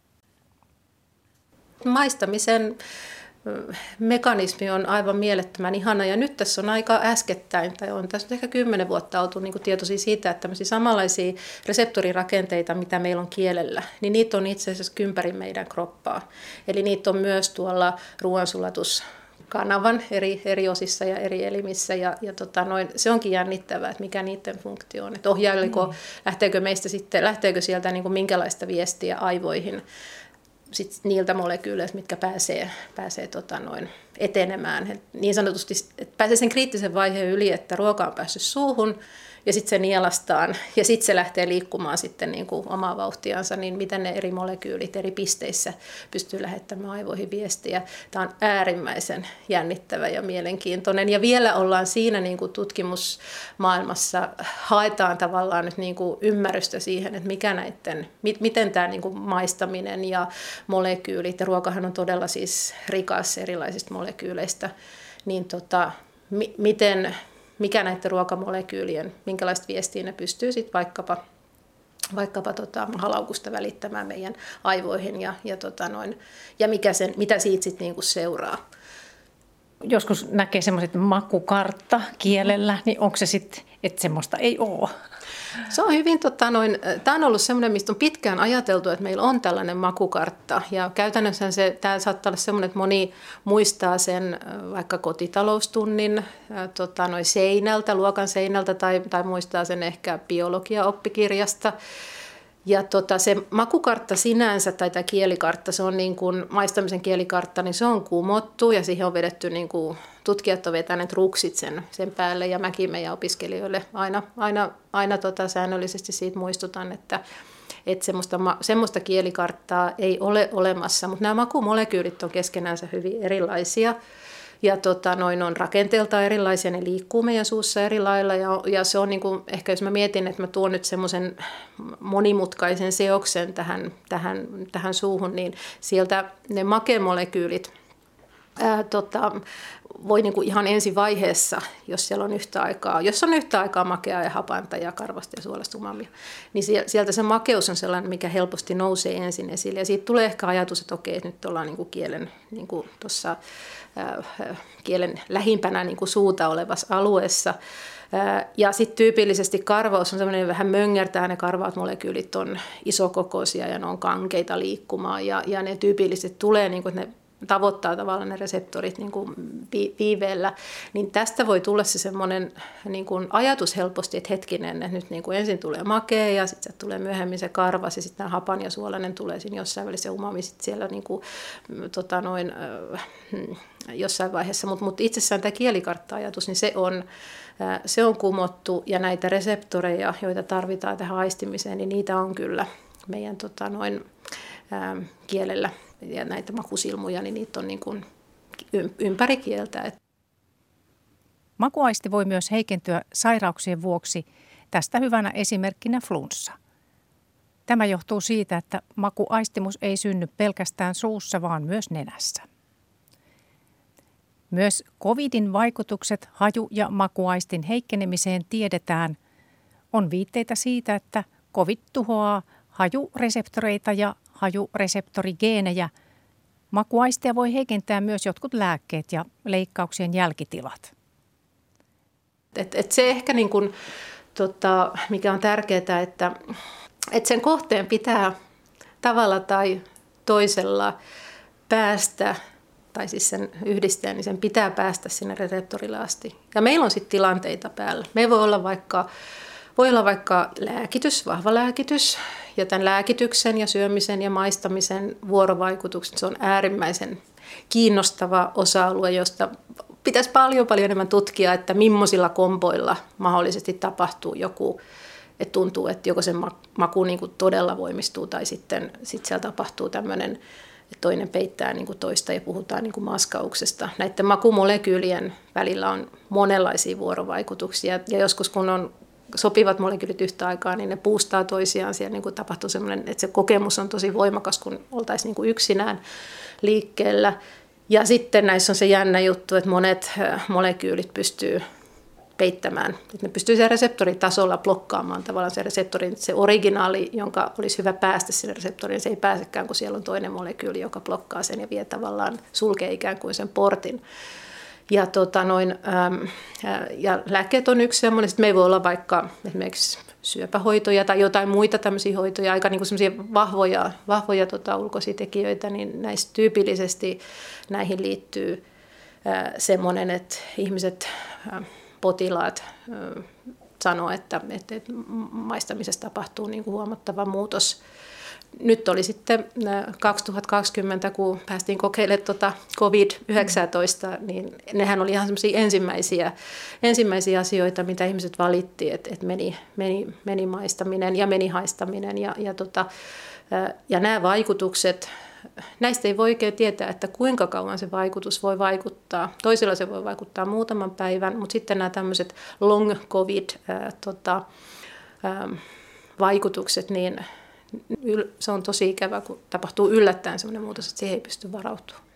Maistamisen mekanismi on aivan mielettömän ihana, ja nyt tässä on aika äskettäin, tai on tässä ehkä kymmenen vuotta oltu niin kuin tietoisia siitä, että tämmöisiä samanlaisia reseptorirakenteita, mitä meillä on kielellä, niin niitä on itse asiassa ympäri meidän kroppaa. Eli niitä on myös tuolla ruoansulatuskanavan eri, eri osissa ja eri elimissä, ja, ja tota noin, se onkin jännittävää, että mikä niiden funktio on, että ohjailiko, mm. lähteekö meistä sitten, lähteekö sieltä niin kuin minkälaista viestiä aivoihin, sit niiltä molekyyleiltä, mitkä pääsee, pääsee tota noin, etenemään. Et niin sanotusti et pääsee sen kriittisen vaiheen yli, että ruoka on päässyt suuhun ja sitten se nielastaan ja sitten se lähtee liikkumaan sitten niin kuin omaa vauhtiansa, niin miten ne eri molekyylit eri pisteissä pystyy lähettämään aivoihin viestiä. Tämä on äärimmäisen jännittävä ja mielenkiintoinen. Ja vielä ollaan siinä niin kuin tutkimusmaailmassa, haetaan tavallaan nyt niin kuin ymmärrystä siihen, että mikä näiden, miten tämä niin kuin maistaminen ja molekyylit, ja ruokahan on todella siis rikas erilaisista molekyyleistä, niin tota, mi- miten... mikä näiden ruokamolekyylien, minkälaista viestiä ne pystyy sitten vaikkapa, vaikkapa tota, mahalaukusta välittämään meidän aivoihin ja, ja, tota noin, ja mikä sen, mitä siitä sitten niinku seuraa. Joskus näkee semmoiset makukartta kielellä, niin onko se sitten että semmoista ei ole. Se on hyvin, tota, noin, tämä on ollut semmoinen, mistä on pitkään ajateltu, että meillä on tällainen makukartta. Ja käytännössä se, tämä saattaa olla semmoinen, että moni muistaa sen vaikka kotitaloustunnin ää, tota, noin seinältä, luokan seinältä tai, tai muistaa sen ehkä biologia-oppikirjasta. Ja tota, se makukartta sinänsä tai tämä kielikartta, se on niin kuin maistamisen kielikartta, niin se on kumottu ja siihen on vedetty, niin kuin, tutkijat on vetäneet ruksit sen, sen päälle ja mäkin meidän opiskelijoille aina, aina, aina tota, säännöllisesti siitä muistutan, että, että semmoista, semmoista kielikarttaa ei ole olemassa, mutta nämä makumolekyylit on keskenänsä hyvin erilaisia. Ja tota, noin on rakenteeltaan erilaisia, ne liikkuu meidän suussa eri lailla ja, ja se on niin kuin, ehkä jos mä mietin, että mä tuon nyt semmoisen monimutkaisen seoksen tähän, tähän, tähän suuhun, niin sieltä ne makemolekyylit ää, tota, voi niin kuin ihan ensi vaiheessa, jos siellä on yhtä aikaa, jos on yhtä aikaa makeaa ja hapanta ja karvasta ja suolasta umamia, niin sieltä se makeus on sellainen, mikä helposti nousee ensin esille. Ja siitä tulee ehkä ajatus, että okei, että nyt ollaan niin kuin kielen, niin kuin tuossa, äh, kielen lähimpänä niin kuin suuta olevassa alueessa. Äh, ja sitten tyypillisesti karvaus on sellainen vähän möngärtää, ne karvaat molekyylit on isokokoisia ja ne on kankeita liikkumaan ja, ja ne tyypillisesti tulee niin kuin, että ne tavoittaa tavallaan ne reseptorit niin kuin viiveellä, niin tästä voi tulla se semmoinen niin kuin ajatus helposti, että hetkinen, että nyt niin kuin ensin tulee makea ja sitten tulee myöhemmin se karvas ja sitten hapan ja suolainen tulee siinä jossain välissä umami sitten siellä niin kuin, tota noin, äh, jossain vaiheessa, mutta mut itsessään tämä kielikartta-ajatus, niin se on, äh, se on kumottu ja näitä reseptoreja, joita tarvitaan tähän aistimiseen, niin niitä on kyllä meidän tota noin, äh, kielellä. Ja näitä makusilmuja, niin niitä on niin kuin ympäri kieltä. Makuaisti voi myös heikentyä sairauksien vuoksi. Tästä hyvänä esimerkkinä flunssa. Tämä johtuu siitä, että makuaistimus ei synny pelkästään suussa, vaan myös nenässä. Myös covidin vaikutukset haju- ja makuaistin heikkenemiseen tiedetään. On viitteitä siitä, että covid tuhoaa hajureseptoreita ja hajureseptorigeenejä. Makuaistia voi heikentää myös jotkut lääkkeet ja leikkauksien jälkitilat. Et, et se ehkä niin kun, tota, mikä on tärkeää, että et sen kohteen pitää tavalla tai toisella päästä, tai siis sen yhdisteen, niin sen pitää päästä sinne reseptorille asti. Ja meillä on sitten tilanteita päällä. Me voi olla vaikka Voi olla vaikka lääkitys, vahva lääkitys, ja tämän lääkityksen ja syömisen ja maistamisen vuorovaikutukset, se on äärimmäisen kiinnostava osa-alue, josta pitäisi paljon paljon enemmän tutkia, että millaisilla komboilla mahdollisesti tapahtuu joku, että tuntuu, että joko se maku niin kuin todella voimistuu tai sitten sit siellä tapahtuu tämmöinen, että toinen peittää niin kuin toista ja puhutaan niin kuin maskauksesta. Näiden makumolekyylien välillä on monenlaisia vuorovaikutuksia ja joskus kun on sopivat molekyylit yhtä aikaa, niin ne puustaa toisiaan. Siellä niin kuin tapahtuu semmoinen, että se kokemus on tosi voimakas, kun oltaisiin niin kuin yksinään liikkeellä. Ja sitten näissä on se jännä juttu, että monet molekyylit pystyy peittämään. Että ne pystyy siellä reseptoritasolla blokkaamaan tavallaan se reseptorin, se originaali, jonka olisi hyvä päästä sinne reseptoriin. Se ei pääsekään, kun siellä on toinen molekyyli, joka blokkaa sen ja vie tavallaan, sulkee ikään kuin sen portin. Ja, tota noin, äm, ja lääkkeet on yksi semmoinen, että me ei voi olla vaikka esimerkiksi syöpähoitoja tai jotain muita tämmöisiä hoitoja, aika niin kuin semmoisia vahvoja, vahvoja tota, ulkoisia tekijöitä, niin näistä tyypillisesti näihin liittyy äh, semmoinen, että ihmiset, äh, potilaat äh, sanoo, että, että, että maistamisessa tapahtuu niin kuin huomattava muutos. Nyt oli sitten kaksituhattakaksikymmentä, kun päästiin kokeilemaan tuota covid yhdeksäntoista, niin nehän oli ihan semmoisia ensimmäisiä, ensimmäisiä asioita, mitä ihmiset valitti, että, että meni, meni, meni maistaminen ja meni haistaminen. Ja, ja, tota, ja nämä vaikutukset, näistä ei voi oikein tietää, että kuinka kauan se vaikutus voi vaikuttaa. Toisilla se voi vaikuttaa muutaman päivän, mutta sitten nämä tämmöiset long covid ää, tota, ää, vaikutukset, niin se on tosi ikävä, kun tapahtuu yllättäen sellainen muutos, että siihen ei pysty varautumaan.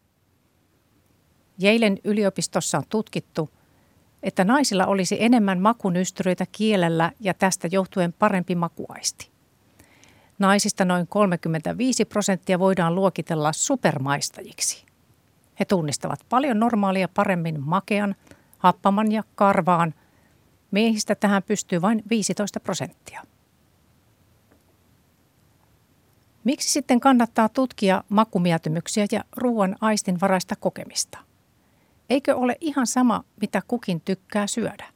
Yalen yliopistossa on tutkittu, että naisilla olisi enemmän makunystyröitä kielellä ja tästä johtuen parempi makuaisti. Naisista noin kolmekymmentäviisi prosenttia voidaan luokitella supermaistajiksi. He tunnistavat paljon normaalia paremmin makean, happaman ja karvaan. Miehistä tähän pystyy vain viisitoista prosenttia. Miksi sitten kannattaa tutkia makumieltymyksiä ja ruoan aistinvaraista kokemista? Eikö ole ihan sama, mitä kukin tykkää syödä?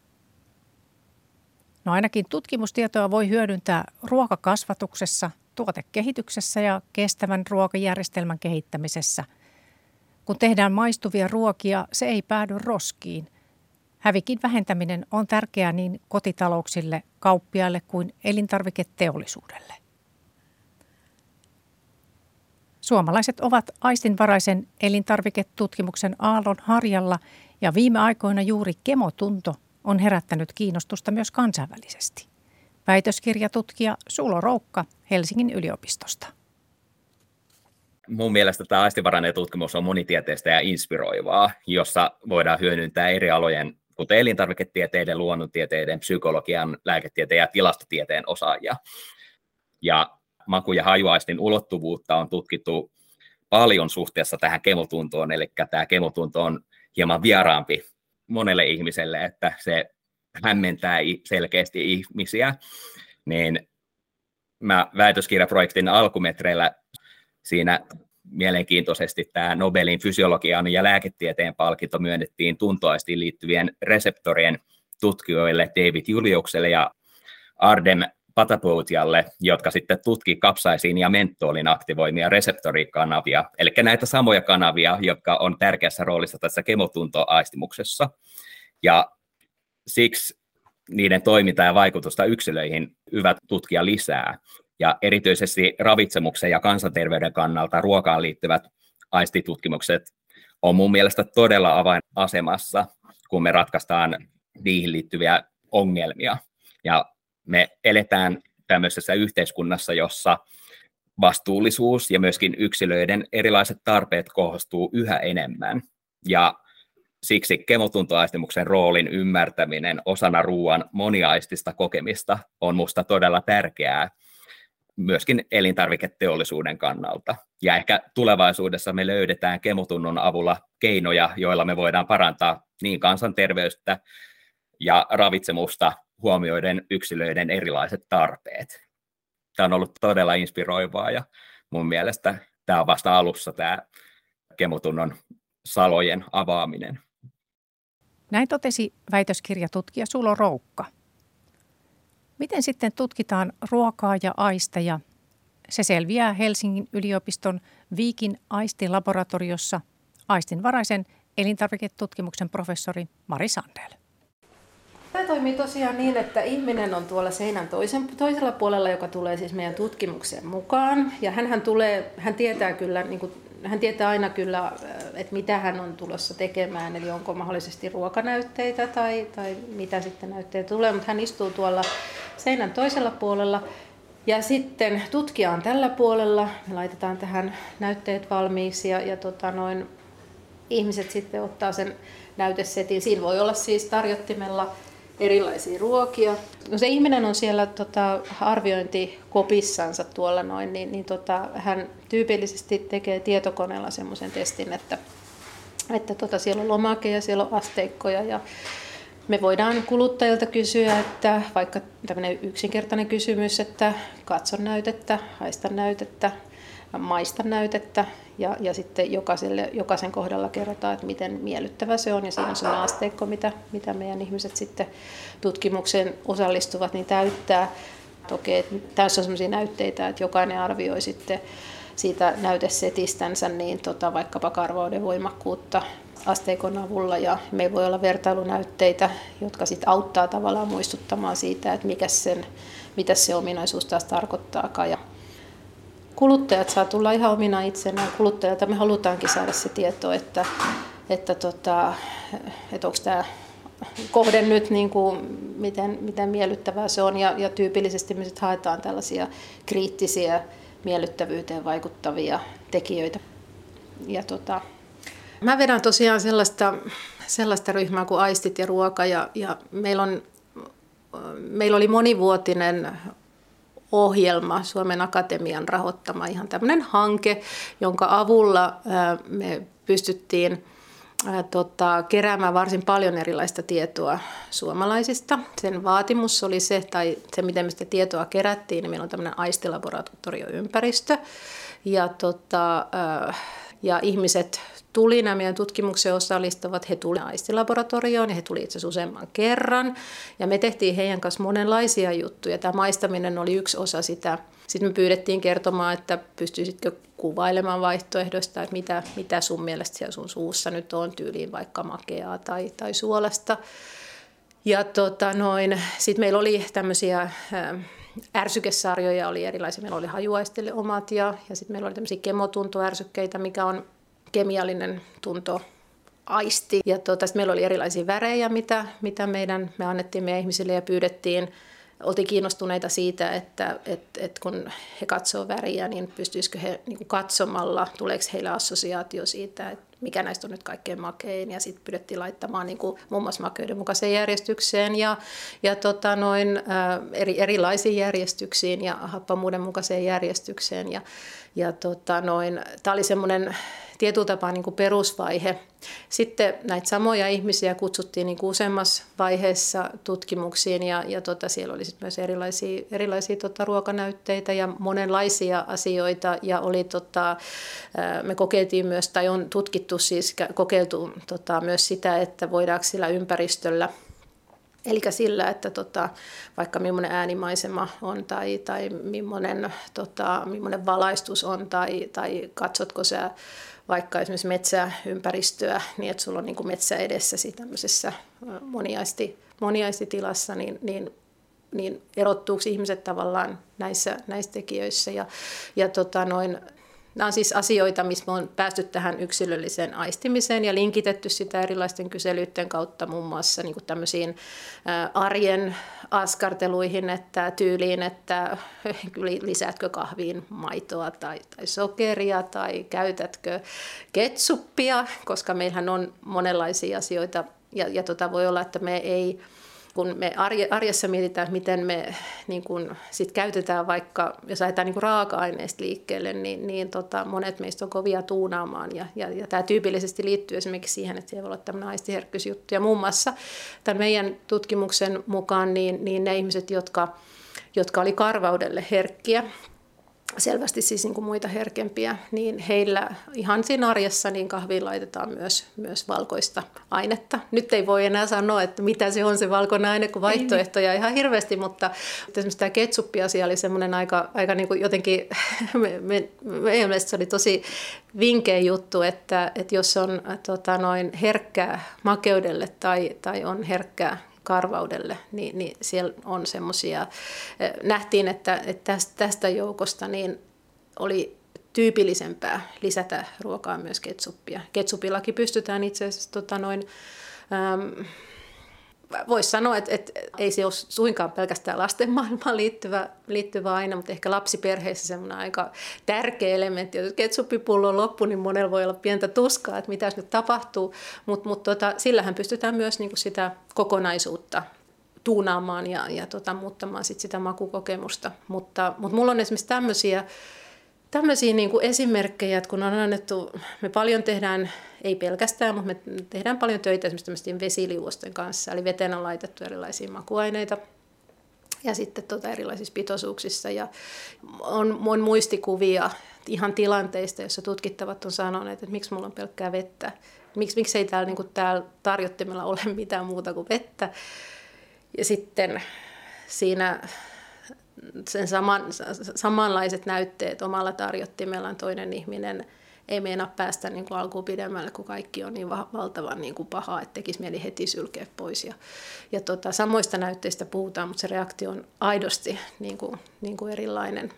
No ainakin tutkimustietoa voi hyödyntää ruokakasvatuksessa, tuotekehityksessä ja kestävän ruokajärjestelmän kehittämisessä. Kun tehdään maistuvia ruokia, se ei päädy roskiin. Hävikin vähentäminen on tärkeää niin kotitalouksille, kauppiaille kuin elintarviketeollisuudelle. Suomalaiset ovat aistinvaraisen elintarviketutkimuksen aallon harjalla ja viime aikoina juuri kemotunto on herättänyt kiinnostusta myös kansainvälisesti. Väitöskirjatutkija Sulo Roukka Helsingin yliopistosta. Mun mielestä tämä aistinvarainen tutkimus on monitieteistä ja inspiroivaa, jossa voidaan hyödyntää eri alojen, kuten elintarviketieteiden, luonnontieteiden, psykologian, lääketieteen ja tilastotieteen osaajia. Ja maku- ja hajuaistin ulottuvuutta on tutkittu paljon suhteessa tähän kemotuntoon, eli tämä kemotunto on hieman vieraampi monelle ihmiselle, että se hämmentää selkeästi ihmisiä. Niin mä väitöskirjaprojektin alkumetreillä siinä mielenkiintoisesti tämä Nobelin fysiologian ja lääketieteen palkinto myönnettiin tuntoaistiin liittyvien reseptorien tutkijoille David Juliukselle ja Ardem Patapoutialle, jotka sitten tutki kapsaisiin ja mentolin aktivoimia reseptorikanavia, eli näitä samoja kanavia, jotka on tärkeässä roolissa tässä kemotuntoaistimuksessa. Ja siksi niiden toimintaa ja vaikutusta yksilöihin hyvä tutkia lisää. Ja erityisesti ravitsemuksen ja kansanterveyden kannalta ruokaan liittyvät aistitutkimukset on mun mielestä todella avainasemassa, kun me ratkaistaan niihin liittyviä ongelmia. Ja me eletään tämmöisessä yhteiskunnassa, jossa vastuullisuus ja myöskin yksilöiden erilaiset tarpeet kohdistuu yhä enemmän. Ja siksi kemotuntoaistimuksen roolin ymmärtäminen osana ruoan moniaistista kokemista on musta todella tärkeää myöskin elintarviketeollisuuden kannalta. Ja ehkä tulevaisuudessa me löydetään kemotunnon avulla keinoja, joilla me voidaan parantaa niin kansanterveyttä ja ravitsemusta huomioiden yksilöiden erilaiset tarpeet. Tämä on ollut todella inspiroivaa ja mun mielestä tämä on vasta alussa tämä kemotunnon salojen avaaminen. Näin totesi väitöskirjatutkija Sulo Roukka. Miten sitten tutkitaan ruokaa ja aisteja? Se selviää Helsingin yliopiston Viikin aistilaboratoriossa aistinvaraisen elintarviketutkimuksen professori Mari Sandel. Tämä toimii tosiaan niin, että ihminen on tuolla seinän toisen, toisella puolella, joka tulee siis meidän tutkimukseen mukaan. Ja hänhän tulee, hän tietää kyllä, niin kuin, hän tietää aina kyllä, että mitä hän on tulossa tekemään, eli onko mahdollisesti ruokanäytteitä tai, tai mitä sitten näytteitä tulee. Mutta hän istuu tuolla seinän toisella puolella ja sitten tutkija on tällä puolella. Me laitetaan tähän näytteet valmiiksi ja, ja tota noin, ihmiset sitten ottaa sen näytesetin. Siinä voi olla siis tarjottimella erilaisia ruokia. No se ihminen on siellä tota, arviointikopissansa tuolla noin, niin, niin tota, hän tyypillisesti tekee tietokoneella semmoisen testin, että, että tota, siellä on lomake ja siellä on asteikkoja ja me voidaan kuluttajilta kysyä, että vaikka tämmöinen yksinkertainen kysymys, että katso näytettä, haista näytettä, maista näytettä ja, ja sitten jokaiselle, jokaisen kohdalla kerrotaan, että miten miellyttävä se on ja siinä on sellainen asteikko, mitä, mitä meidän ihmiset sitten tutkimukseen osallistuvat, niin täyttää. Toki tässä on sellaisia näytteitä, että jokainen arvioi sitten siitä näytesetistänsä niin tota, vaikkapa karvauden voimakkuutta asteikon avulla ja meillä voi olla vertailunäytteitä, jotka sitten auttaa tavallaan muistuttamaan siitä, että mikä sen, mitä se ominaisuus taas tarkoittaakaan. Ja kuluttajat saa tulla ihan omina itsenään. Kuluttajilta me halutaankin saada se tieto, että, että, tota, että onko tämä kohde nyt niin kuin, miten, miten miellyttävää se on. Ja, ja tyypillisesti me sit haetaan tällaisia kriittisiä miellyttävyyteen vaikuttavia tekijöitä. Ja, tota, mä vedän tosiaan sellaista, sellaista ryhmää kuin aistit ja ruoka. Ja, ja meillä, on, meillä oli monivuotinen ohjelma, Suomen Akatemian rahoittama ihan tämmöinen hanke, jonka avulla me pystyttiin ää, tota, keräämään varsin paljon erilaista tietoa suomalaisista. Sen vaatimus oli se, tai se miten me sitä tietoa kerättiin, niin meillä on tämmöinen aistilaboratorioympäristö. Ja, tota, ää, ja ihmiset tuli, nämä meidän tutkimukseen osallistuvat, he tuli aistilaboratorioon ja he tuli itse asiassa useamman kerran. Ja me tehtiin heidän kanssa monenlaisia juttuja. Tämä maistaminen oli yksi osa sitä. Sitten me pyydettiin kertomaan, että pystyisitkö kuvailemaan vaihtoehdoista, että mitä, mitä sun mielestä siellä sun suussa nyt on, tyyliin vaikka makeaa tai, tai suolasta. Ja tota noin, sitten meillä oli tämmöisiä ärsykesarjoja, oli erilaisia. Meillä oli hajuaistille omat ja, ja sitten meillä oli tämmöisiä kemotuntoärsykkeitä, mikä on kemiallinen tuntoaisti. Ja tota, meillä oli erilaisia värejä, mitä, mitä meidän, me annettiin meidän ihmisille ja pyydettiin. Oltiin kiinnostuneita siitä, että, että, että kun he katsoo väriä, niin pystyisikö he niin kuin katsomalla, tuleeko heillä assosiaatio siitä, että mikä näistä on nyt kaikkein makein. Ja sitten pyydettiin laittamaan niin kuin muun muassa makeuden mukaiseen järjestykseen ja, ja tota noin, ä, eri, erilaisiin järjestyksiin ja happamuuden mukaiseen järjestykseen. Ja, ja tota noin, tämä oli semmoinen tietyllä tapaa niin kuin perusvaihe. Sitten näitä samoja ihmisiä kutsuttiin niin kuin useammassa vaiheessa tutkimuksiin ja, ja tota, siellä oli sitten myös erilaisia, erilaisia tota, ruokanäytteitä ja monenlaisia asioita. Ja oli, tota, me kokeiltiin myös, tai on tutkittu siis, kokeiltu tota, myös sitä, että voidaanko sillä ympäristöllä, eli sillä, että tota, vaikka millainen äänimaisema on tai, tai millainen, tota, millainen valaistus on tai, tai katsotko sä vaikka esimerkiksi metsäympäristöä, niin että sulla on niin kuin metsä edessäsi tämmöisessä moniaisti, moniaistitilassa, niin, niin, niin erottuuko ihmiset tavallaan näissä, näissä tekijöissä. Ja, ja tota noin, nämä on siis asioita, missä me on päästy tähän yksilölliseen aistimiseen ja linkitetty sitä erilaisten kyselyiden kautta muun muassa niin kuin tämmöisiin arjen askarteluihin, että tyyliin, että lisäätkö kahviin maitoa tai, tai sokeria tai käytätkö ketsuppia, koska meillähän on monenlaisia asioita ja, ja tota voi olla, että me ei... Kun me arjessa mietitään, että miten me niin kun sit käytetään vaikka, jos lähdetään niin kun raaka-aineista liikkeelle, niin, niin tota, monet meistä on kovia tuunaamaan. Ja, ja, ja tämä tyypillisesti liittyy esimerkiksi siihen, että siellä voi olla tämmöinen aistiherkkyysjuttu. Ja muun muassa tämän meidän tutkimuksen mukaan niin, niin ne ihmiset, jotka, jotka oli karvaudelle herkkiä, selvästi siis niin kuin muita herkempiä, niin heillä ihan siinä arjessa niin kahviin laitetaan myös, myös valkoista ainetta. Nyt ei voi enää sanoa, että mitä se on se valkoinen aine, kun vaihtoehtoja ihan hirveästi, mutta esimerkiksi tämä ketsuppi-asia oli semmoinen aika, aika niin kuin jotenkin, me, me, meidän mielestä se oli tosi vinkeä juttu, että, että jos on tota, noin herkkää makeudelle tai, tai on herkkää karvaudelle, niin, niin siellä on semmoisia, nähtiin, että, että tästä joukosta niin oli tyypillisempää lisätä ruokaa myös ketsuppia. Ketsupillakin pystytään itse asiassa, tota noin, ähm, voisi sanoa, että, että ei se ole suinkaan pelkästään lasten maailmaan liittyvä, liittyvä aine, mutta ehkä lapsiperheissä semmoinen aika tärkeä elementti. Jos ketsuppipullo on loppu, niin monella voi olla pientä tuskaa, että mitä nyt tapahtuu, mutta mut tota, sillähän pystytään myös niinku sitä kokonaisuutta tuunaamaan ja, ja tota, muuttamaan sit sitä makukokemusta. Mutta, mutta mulla on esimerkiksi tämmöisiä Tämmöisiä niin kuin esimerkkejä, että kun on annettu, me paljon tehdään, ei pelkästään, mutta me tehdään paljon töitä esimerkiksi vesiliuosten kanssa, eli veteen on laitettu erilaisia makuaineita ja sitten tuota erilaisissa pitoisuuksissa. Ja on, on muistikuvia ihan tilanteista, joissa tutkittavat on sanoneet, että miksi mulla on pelkkää vettä, miksi, miksi ei täällä, niin kuin täällä tarjottimella ole mitään muuta kuin vettä. Ja sitten siinä... sen saman, samanlaiset näytteet omalla tarjottimellaan toinen ihminen ei meinaa päästä niin kuin alkuun pidemmälle, kun kaikki on niin valtavan niin kuin pahaa, että tekisi mieli heti sylkeä pois. Ja, ja tota, samoista näytteistä puhutaan, mutta se reaktio on aidosti niin kuin, niin kuin erilainen.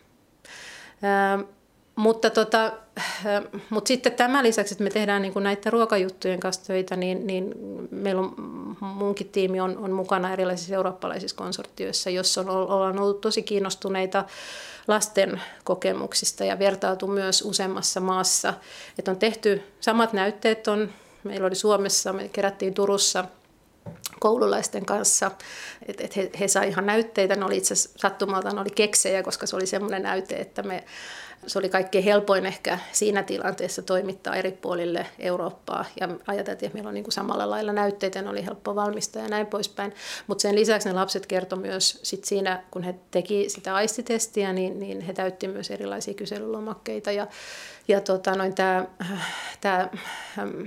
Ää, mutta, tota, mutta sitten tämän lisäksi, että me tehdään niin kuin näiden ruokajuttujen kanssa töitä, niin, niin meillä on, munkin tiimi on, on mukana erilaisissa eurooppalaisissa konsortioissa, jossa on, ollaan ollut tosi kiinnostuneita lasten kokemuksista ja vertailtu myös useammassa maassa. Että on tehty samat näytteet, on, meillä oli Suomessa, me kerättiin Turussa koululaisten kanssa, että et he, he sai ihan näytteitä, ne oli itse asiassa sattumalta, ne oli keksejä, koska se oli semmoinen näyte, että me, se oli kaikkein helpoin ehkä siinä tilanteessa toimittaa eri puolille Eurooppaa ja ajateltiin, että meillä on niin kuin samalla lailla näytteitä, ne oli helppo valmistaa ja näin poispäin, mutta sen lisäksi ne lapset kertoi myös sit siinä, kun he teki sitä aistitestiä, niin, niin he täytti myös erilaisia kyselylomakkeita ja, ja tota, noin tämä tää, ähm,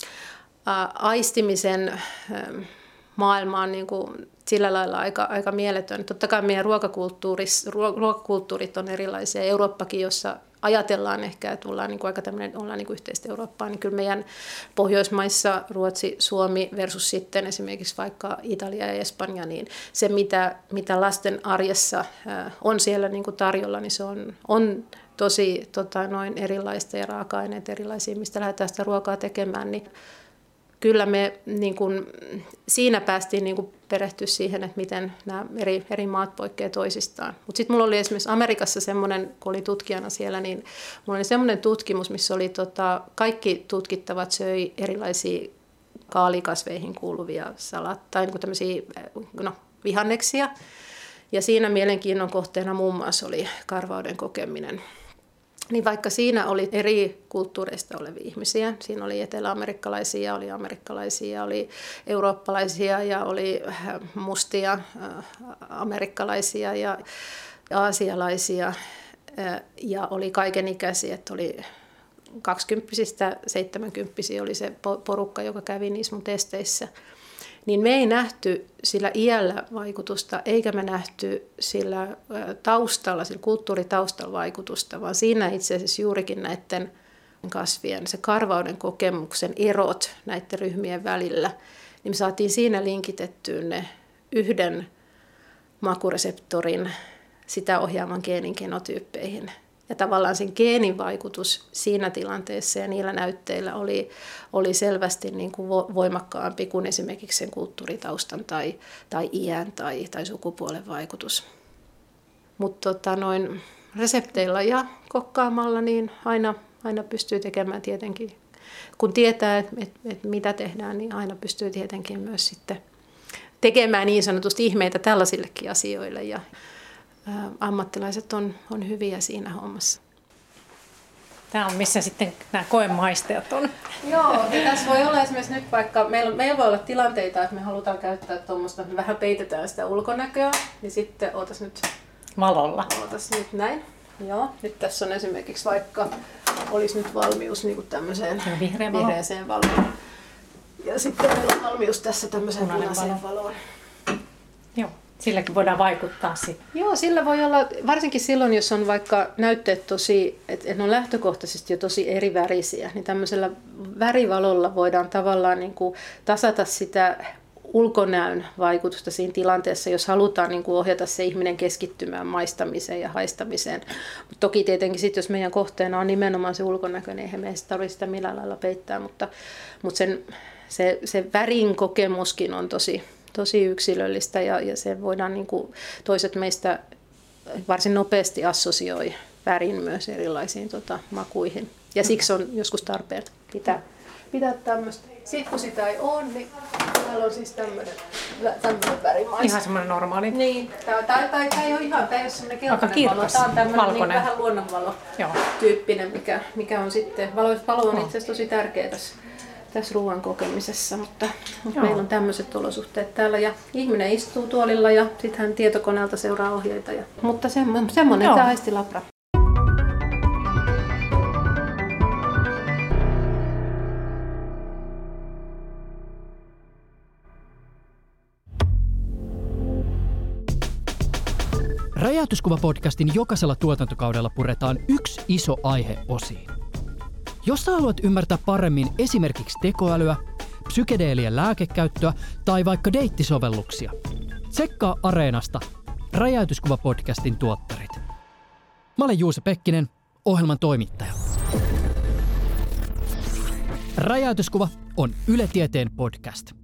aistimisen ähm, maailma on niin kuin sillä lailla aika, aika mieletön. Totta kai meidän ruokakulttuurit on erilaisia. Eurooppakin, jossa ajatellaan ehkä, että ollaan, niin kuin aika tämmöinen, ollaan niin kuin yhteistä Eurooppaa, niin kyllä meidän Pohjoismaissa, Ruotsi, Suomi versus sitten esimerkiksi vaikka Italia ja Espanja, niin se mitä, mitä lasten arjessa on siellä niin kuin tarjolla, niin se on, on tosi tota, noin erilaista ja raaka-aineet erilaisia, mistä lähdetään sitä ruokaa tekemään, niin kyllä me niin kuin, siinä päästiin niin kuin perehtyä siihen, että miten nämä eri, eri maat poikkeavat toisistaan. Mutta sitten mulla oli esimerkiksi Amerikassa semmoinen, kun oli tutkijana siellä, niin mulla oli semmoinen tutkimus, missä oli tota, kaikki tutkittavat söi erilaisia kaalikasveihin kuuluvia salat, tai niin kuin tämmöisiä no, vihanneksia. Ja siinä mielenkiinnon kohteena muun muassa oli karvauden kokeminen. Niin vaikka siinä oli eri kulttuureista olevia ihmisiä, siinä oli eteläamerikkalaisia, oli amerikkalaisia, oli eurooppalaisia ja oli mustia amerikkalaisia ja aasialaisia ja oli kaikenikäisiä, että oli kaksikymppisistä seitsemänkymppisiä oli se porukka, joka kävi niissä mun testeissä. Niin me ei nähty sillä iällä vaikutusta, eikä me nähty sillä taustalla, sillä kulttuuritaustalla vaikutusta, vaan siinä itse asiassa juurikin näiden kasvien, se karvauden kokemuksen erot näiden ryhmien välillä, niin me saatiin siinä linkitettyä ne yhden makureseptorin sitä ohjaavan geenin genotyyppeihin. Ja tavallaan sen geenin vaikutus siinä tilanteessa ja niillä näytteillä oli, oli selvästi niin kuin voimakkaampi kuin esimerkiksi sen kulttuuritaustan tai, tai iän tai, tai sukupuolen vaikutus. Mutta tota, noin resepteillä ja kokkaamalla niin aina, aina pystyy tekemään tietenkin, kun tietää, että et, et mitä tehdään, niin aina pystyy tietenkin myös sitten tekemään niin sanotusti ihmeitä tällaisillekin asioille. Ja, ammattilaiset on, on hyviä siinä hommassa. Tämä on missä sitten nämä koemaistajat on. Joo, niin tässä voi olla esimerkiksi nyt vaikka, meillä, meillä voi olla tilanteita, että me halutaan käyttää tuommoista, me vähän peitetään sitä ulkonäköä, niin sitten ootas nyt valolla. Ootas nyt näin. Joo, nyt tässä on esimerkiksi vaikka, olisi nyt valmius niin kuin tämmöiseen vihreä valo. vihreäseen valoon. Ja sitten meillä on valmius tässä tämmöiseen punaiseen valoon. Joo. Silläkin voidaan vaikuttaa sitten. Joo, sillä voi olla, varsinkin silloin, jos on vaikka näytteet tosi, että ne on lähtökohtaisesti jo tosi eri värisiä, niin tämmöisellä värivalolla voidaan tavallaan niin kuin tasata sitä ulkonäön vaikutusta siinä tilanteessa, jos halutaan niin kuin ohjata se ihminen keskittymään maistamiseen ja haistamiseen. Mut toki tietenkin sitten, jos meidän kohteena on nimenomaan se ulkonäkö, niin eihän meidän tarvitse sitä millään lailla peittää, mutta, mutta sen, se, se värin kokemuskin on tosi tosi yksilöllistä ja, ja se voidaan, niin kuin, toiset meistä varsin nopeasti assosioi värin myös erilaisiin tota, makuihin. Ja siksi on joskus tarpeen pitää, pitää tämmöistä. Sitten kun sitä ei ole, niin täällä on siis tämmöinen, tämmöinen värimaista. Ihan semmoinen normaali. Niin, tämä, tämä, tämä, tämä ei ole ihan, tämä ei ole semmoinen keltainen valo. Tämä on tämmöinen niin vähän luonnonvalo-tyyppinen, mikä, mikä on sitten, valo, valo on itse asiassa tosi tärkeä tässä. tässä ruoan kokemisessa, mutta, mutta meillä on tämmöiset olosuhteet täällä ja ihminen istuu tuolilla ja sitten hän tietokoneelta seuraa ohjeita. Ja, mutta semmo, semmoinen tämä aistilabra. Räjäytyskuva-podcastin jokaisella tuotantokaudella puretaan yksi iso aihe osiin. Jos sä haluat ymmärtää paremmin esimerkiksi tekoälyä, psykedeelien lääkekäyttöä tai vaikka deittisovelluksia, tsekkaa Areenasta Räjäytyskuva-podcastin tuottarit. Mä olen Juuse Pekkinen, ohjelman toimittaja. Räjäytyskuva on Yle Tieteen podcast.